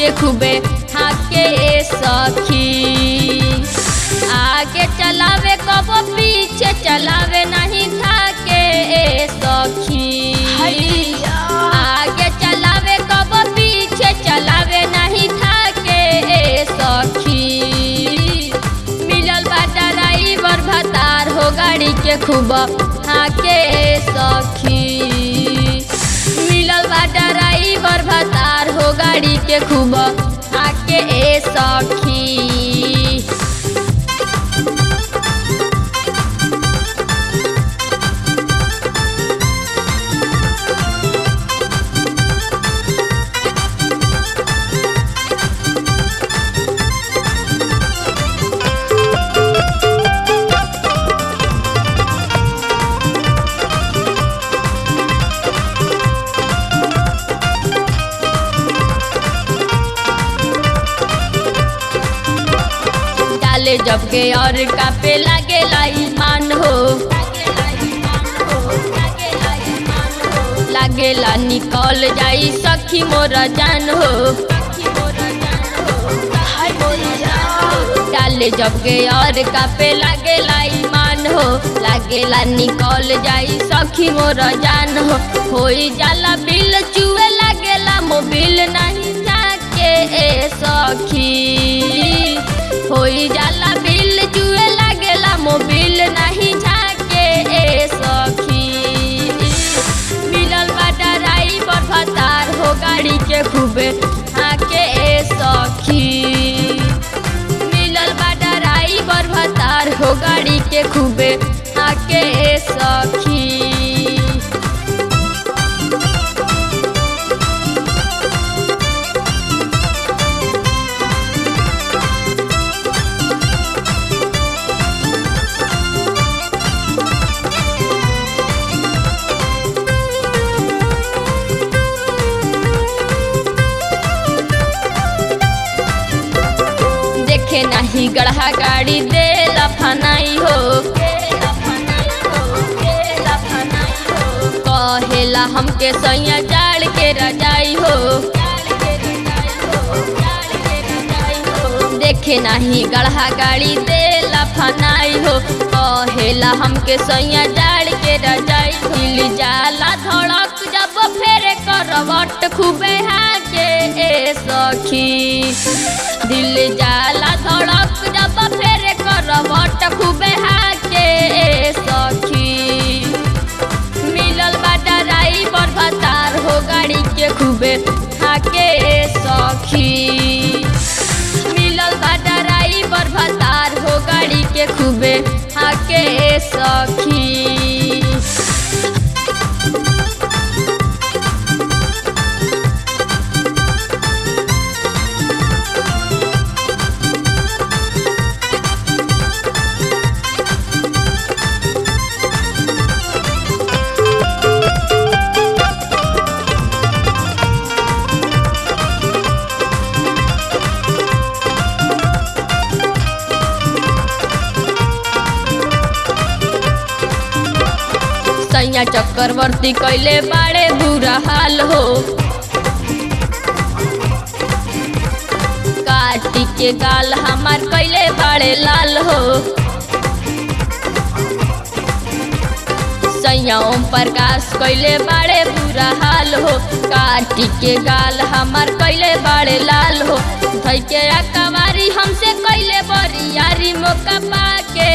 के खूबे हाके सखी। आगे चलावे कबो पीछे चलावे नहीं थाके सखी। आगे चलावे कबो पीछे चलावे नहीं थाके सखी। मिलल बा ड्राइवर भतार हो गाड़ी के खूब हाके सखी। मिलल बा ड्राइवर भतार हो गाड़ी के खूब हाके सखी। जब के और कापे लागेला ईमान हो, लागेला निकल जाई सखी मोर जान हो। डाले जब के और कापे लागेला ईमान हो, लागेला निकल जाई सखी मोर जान हो। होई जाला बिल चुए लागेला मोबिल नहीं जाके सखी। होई जाला बिल जुए लागेला मोबिल नहीं झाके सखी। मिलल बा ड्राइवर भतार हो गाड़ी के खूबे हाके सखी। मिलल बा ड्राइवर भतार हो गाड़ी के खूबे हाके सखी। देखे नहीं गढ़ा गाड़ी दे लफनाई हो, कहेला हमके सैया जाड़ के रजाई हो। देखे नहीं गढ़ा गाड़ी दे लफनाई हो, कहेला हमके सैया जाड़ के रजाई। दिल जाला धड़क जब फेरे करवट खूबे हाके सखी। दिल जाला धड़क जब फेरे करवट खूबे हाके सखी। मिलल बा ड्राइवर भतार हो गाड़ी के खूबे हाके सखी। मिलल बा ड्राइवर भतार हो गाड़ी के खूबे हाके सखी। सैया चक्रवर्ती कैले बाड़े बुरा हाल हो, काटी के गाल हमार कैले बाड़े लाल हो। सैया ओम प्रकाश कैले बाड़े बुरा हाल हो, काटी के गाल हमार कैले बाड़े लाल हो। धई के अकवारी हमसे कैले बरियारी मौका पाके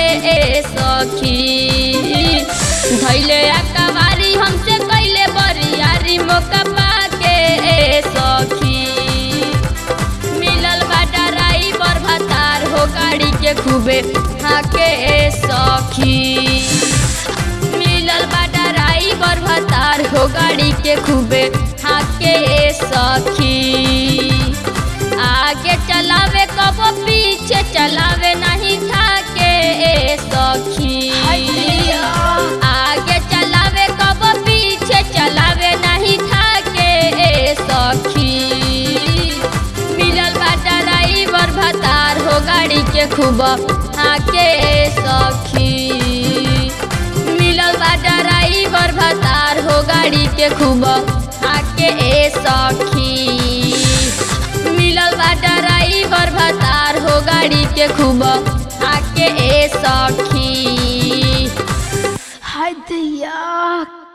सखी। धैले अकवारी हमसे कैले बरियारी मौका पाके सखी। मिलल बा ड्राइवर भतार हो गाड़ी के खूबे हाके सखी। मिलल बा ड्राइवर भतार हो गाड़ी के खूबे हाके सखी। आगे चलावे कबो पीछे चलावे नहीं थाके सखी। आगे चलावे कबो पीछे चलावे नहीं थाके सखी। मिलल बा ड्राइवर भतार हो गाड़ी के खूब हाके सखी। मिलल बा ड्राइवर भतार हो गाड़ी के खूब हाके सखी। मिलल के खूब आके ए सखी। हाय दैया।